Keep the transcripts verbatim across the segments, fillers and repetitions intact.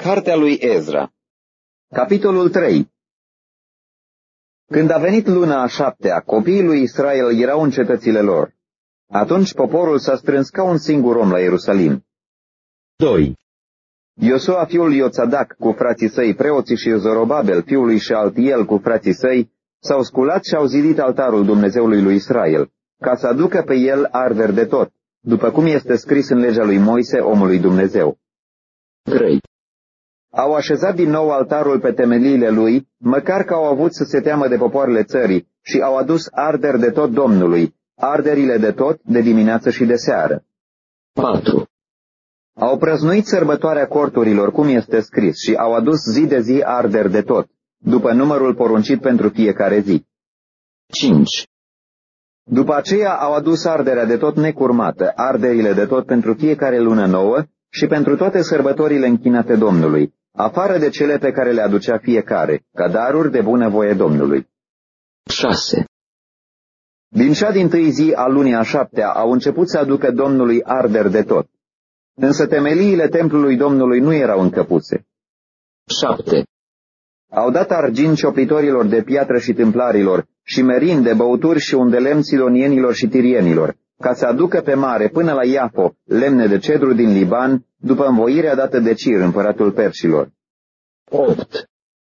Cartea lui Ezra. Capitolul trei. Când a venit luna a șaptea, copiii lui Israel erau în cetățile lor. Atunci poporul s-a strâns ca un singur om la Ierusalim. doi. Iosua fiul Ioțadac cu frații săi, preoții și Zorobabel fiul lui Șealtiel cu frații săi, s-au sculat și au zidit altarul Dumnezeului lui Israel, ca să aducă pe el arderi de tot, după cum este scris în legea lui Moise, omul lui Dumnezeu. trei. Au așezat din nou altarul pe temeliile lui, măcar că au avut să se teamă de popoarele țării, și au adus arderi de tot Domnului, arderile de tot, de dimineață și de seară. patru. Au prăznuit sărbătoarea corturilor, cum este scris, și au adus zi de zi arderi de tot, după numărul poruncit pentru fiecare zi. cinci. După aceea au adus arderea de tot necurmată, arderile de tot pentru fiecare lună nouă și pentru toate sărbătorile închinate Domnului, afară de cele pe care le aducea fiecare, ca daruri de bunăvoie Domnului. șase. Din cea dintâi zi a lunii a șaptea au început să aducă Domnului arderi de tot, însă temeliile templului Domnului nu erau încă puse. șapte. Au dat argint cioplitorilor de piatră și tâmplarilor și merin de băuturi și undelemn sidonienilor și tirienilor, ca să aducă pe mare până la Iafo lemne de cedru din Liban, după învoirea dată de Cir, împăratul Perșilor. opt.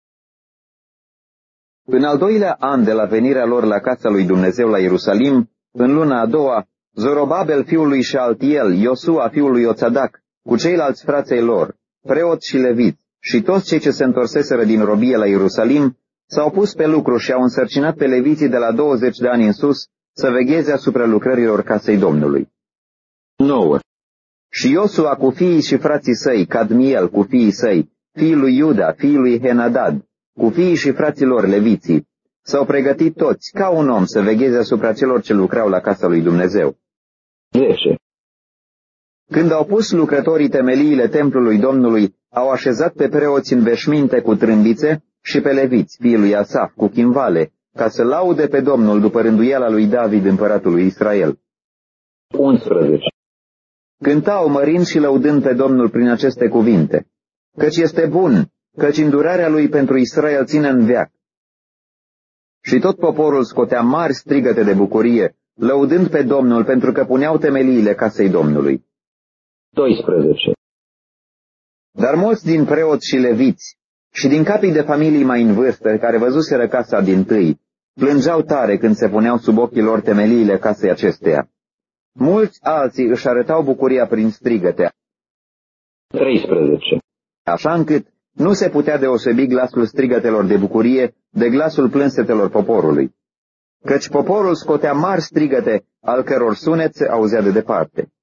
În al doilea an de la venirea lor la casa lui Dumnezeu la Ierusalim, în luna a doua, Zorobabel fiul lui Șealtiel, Iosua fiul lui Ioțadac, cu ceilalți frații lor, preoți și leviți, și toți cei ce se întorseseră din robie la Ierusalim, s-au pus pe lucru și au însărcinat pe leviții de la douăzeci de ani în sus să vegheze asupra lucrărilor casei Domnului. nouă. Și Iosua cu fiii și frații săi, Cadmiel cu fiii săi, fiii lui Iuda, fiii lui Henadad, cu fiii și fraților leviții, s-au pregătit toți, ca un om, să vegheze asupra celor ce lucrau la casa lui Dumnezeu. zece. Când au pus lucrătorii temeliile templului Domnului, au așezat pe preoți în veșminte cu trâmbițe și pe leviți, fiii lui Asaf, cu chimvale, ca să laude pe Domnul după rânduiala lui David, împăratul lui Israel. unsprezece. Cântau mărind și lăudând pe Domnul prin aceste cuvinte, căci este bun, căci îndurarea lui pentru Israel ține în veac. Și tot poporul scotea mari strigăte de bucurie, lăudând pe Domnul pentru că puneau temeliile casei Domnului. doisprezece. Dar mulți din preoți și leviți și din capii de familii mai în vârstă, care văzuseră casa dintâi, plângeau tare când se puneau sub ochii lor temeliile casei acesteia. Mulți alții își arătau bucuria prin strigăte, treisprezece. Așa încât nu se putea deosebi glasul strigătelor de bucurie de glasul plânsetelor poporului, căci poporul scotea mari strigăte, al căror sunet se auzea de departe.